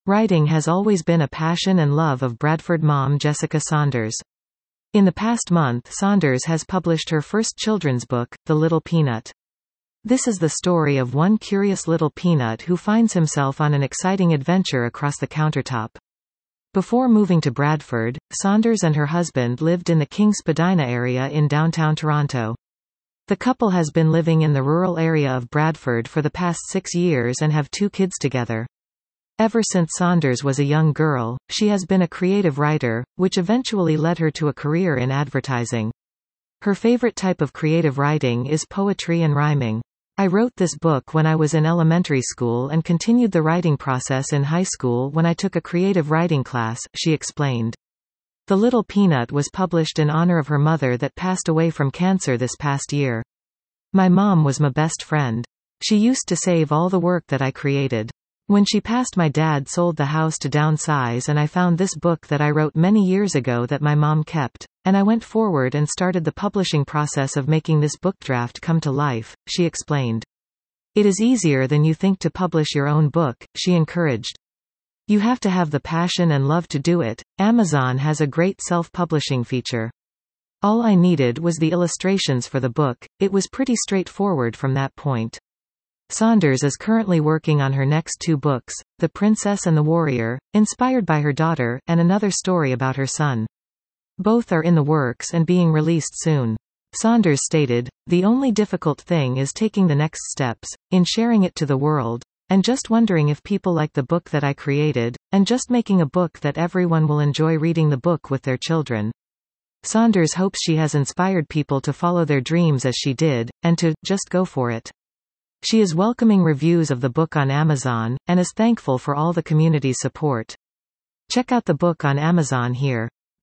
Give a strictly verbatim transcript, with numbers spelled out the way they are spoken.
Writing has always been a passion and love of Bradford mom Jessica Saunders. In the past month, Saunders has published her first children's book, The Little Peanut. This is the story of one curious little peanut who finds himself on an exciting adventure across the countertop. Before moving to Bradford, Saunders and her husband lived in the King Spadina area in downtown Toronto. The couple has been living in the rural area of Bradford for the past six years and have two kids together. Ever since Saunders was a young girl, she has been a creative writer, which eventually led her to a career in advertising. Her favorite type of creative writing is poetry and rhyming. I wrote this book when I was in elementary school and continued the writing process in high school when I took a creative writing class, she explained. The Little Peanut was published in honor of her mother that passed away from cancer this past year. My mom was my best friend. She used to save all the work that I created. When she passed, my dad sold the house to downsize, and I found this book that I wrote many years ago that my mom kept, and I went forward and started the publishing process of making this book draft come to life, she explained. It is easier than you think to publish your own book, she encouraged. You have to have the passion and love to do it. Amazon has a great self-publishing feature. All I needed was the illustrations for the book. It was pretty straightforward from that point. Saunders is currently working on her next two books, The Princess and the Warrior, inspired by her daughter, and another story about her son. Both are in the works and being released soon. Saunders stated, "The only difficult thing is taking the next steps, in sharing it to the world, and just wondering if people like the book that I created, and just making a book that everyone will enjoy reading the book with their children." Saunders hopes she has inspired people to follow their dreams as she did, and to just go for it. She is welcoming reviews of the book on Amazon, and is thankful for all the community's support. Check out the book on Amazon here.